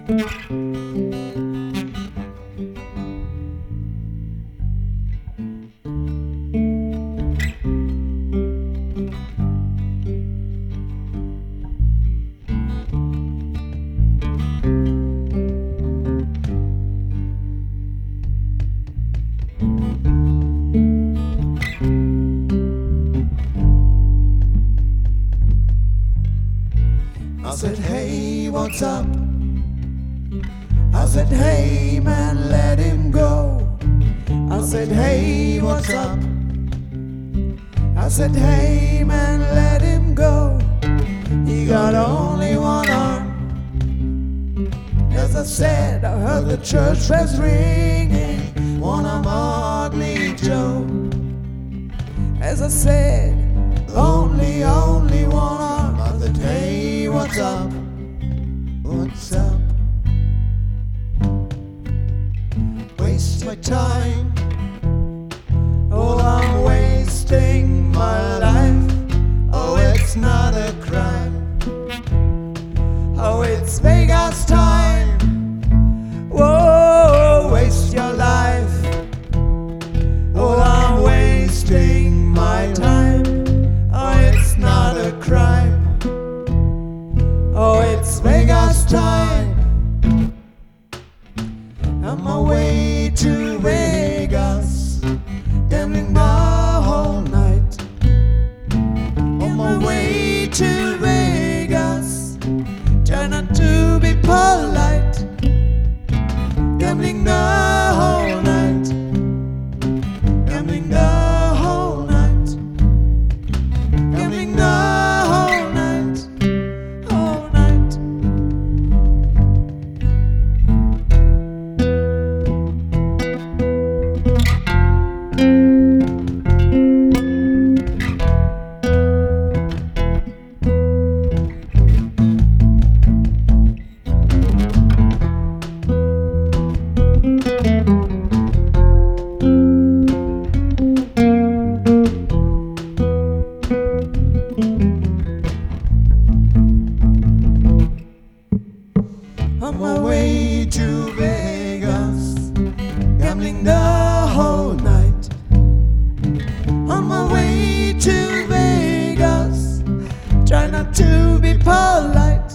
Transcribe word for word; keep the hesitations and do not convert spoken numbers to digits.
I said, hey, what's up? I said, hey, man, let him go. I said, hey, what's up? I said, hey, man, let him go. He got only one arm. As I said, I heard the church bells ringing, one arm ugly Joe. As I said, only, only one arm. I said, hey, what's up? What's up? Waste my time. Oh, I'm wasting my life. Oh, it's not a crime. Oh, it's Vegas time. Whoa, waste your life. Oh, I'm wasting my time. Oh, it's not a crime. Oh, it's Vegas time. On my way to Vegas, gambling the whole night. On my way to Vegas, try not to be polite. Gambling the whole night. Gambling the whole night. Gambling the whole night. Whole night. On my way to Vegas, gambling the whole night. On my way to Vegas, try not to be polite.